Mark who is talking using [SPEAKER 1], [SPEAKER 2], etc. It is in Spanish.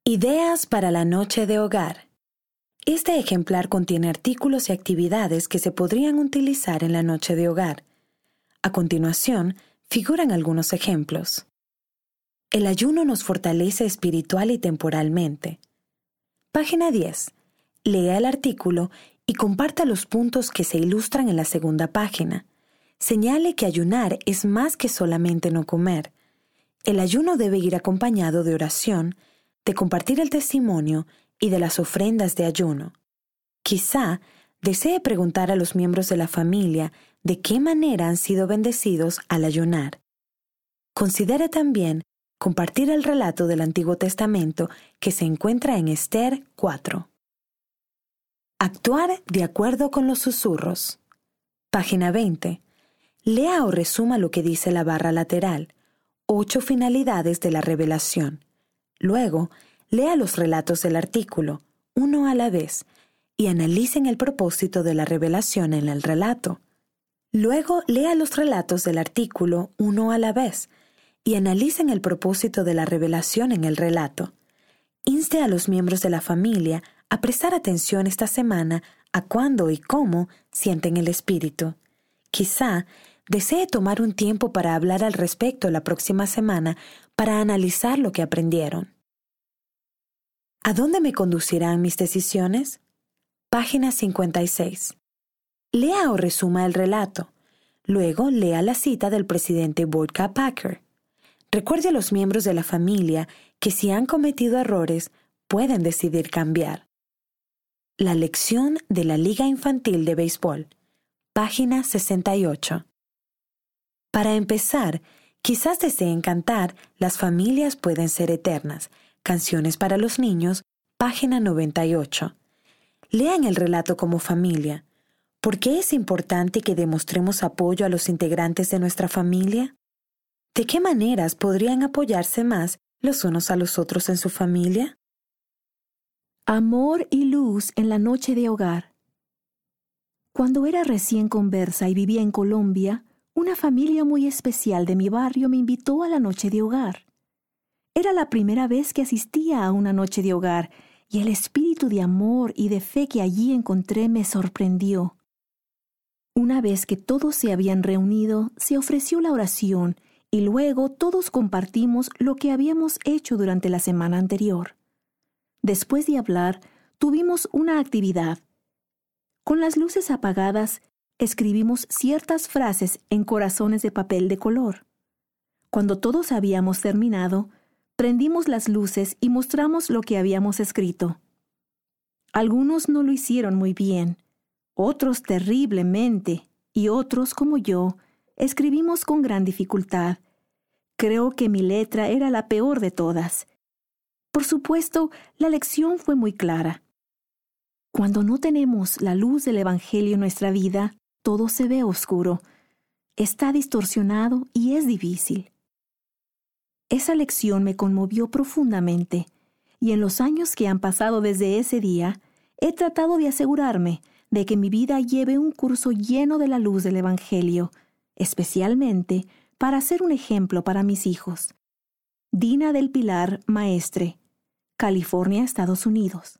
[SPEAKER 1] Ideas para la noche de hogar. Este ejemplar contiene artículos y actividades que se podrían utilizar en la noche de hogar. A continuación, figuran algunos ejemplos. El ayuno nos fortalece espiritual y temporalmente. Página 10. Lea el artículo y comparta los puntos que se ilustran en la segunda página. Señale que ayunar es más que solamente no comer. El ayuno debe ir acompañado de oración, de compartir el testimonio y de las ofrendas de ayuno. Quizá desee preguntar a los miembros de la familia de qué manera han sido bendecidos al ayunar. Considere también compartir el relato del Antiguo Testamento que se encuentra en Esther 4. Actuar de acuerdo con los susurros. Página 20. Lea o resuma lo que dice la barra lateral. 8 finalidades de la revelación. Luego, lea los relatos del artículo, uno a la vez, y analicen el propósito de la revelación en el relato. Luego, lea los relatos del artículo, uno a la vez, y analicen el propósito de la revelación en el relato. Inste a los miembros de la familia a prestar atención esta semana a cuándo y cómo sienten el espíritu. Quizá desee tomar un tiempo para hablar al respecto la próxima semana para analizar lo que aprendieron. ¿A dónde me conducirán mis decisiones? Página 56. Lea o resuma el relato. Luego lea la cita del presidente Boydka Packer. Recuerde a los miembros de la familia que si han cometido errores, pueden decidir cambiar. La lección de la Liga Infantil de Béisbol. Página 68. Para empezar, quizás deseen cantar Las familias pueden ser eternas, Canciones para los niños, página 98. Lean el relato como familia. ¿Por qué es importante que demostremos apoyo a los integrantes de nuestra familia? ¿De qué maneras podrían apoyarse más los unos a los otros en su familia?
[SPEAKER 2] Amor y luz en la noche de hogar. Cuando era recién conversa y vivía en Colombia, una familia muy especial de mi barrio me invitó a la noche de hogar. Era la primera vez que asistía a una noche de hogar y el espíritu de amor y de fe que allí encontré me sorprendió. Una vez que todos se habían reunido, se ofreció la oración y luego todos compartimos lo que habíamos hecho durante la semana anterior. Después de hablar, tuvimos una actividad. Con las luces apagadas, escribimos ciertas frases en corazones de papel de color. Cuando todos habíamos terminado, prendimos las luces y mostramos lo que habíamos escrito. Algunos no lo hicieron muy bien, otros terriblemente, y otros, como yo, escribimos con gran dificultad. Creo que mi letra era la peor de todas. Por supuesto, la lección fue muy clara. Cuando no tenemos la luz del Evangelio en nuestra vida, todo se ve oscuro, está distorsionado y es difícil. Esa lección me conmovió profundamente, y en los años que han pasado desde ese día, he tratado de asegurarme de que mi vida lleve un curso lleno de la luz del Evangelio, especialmente para ser un ejemplo para mis hijos. Dina del Pilar Maestre, California, Estados Unidos.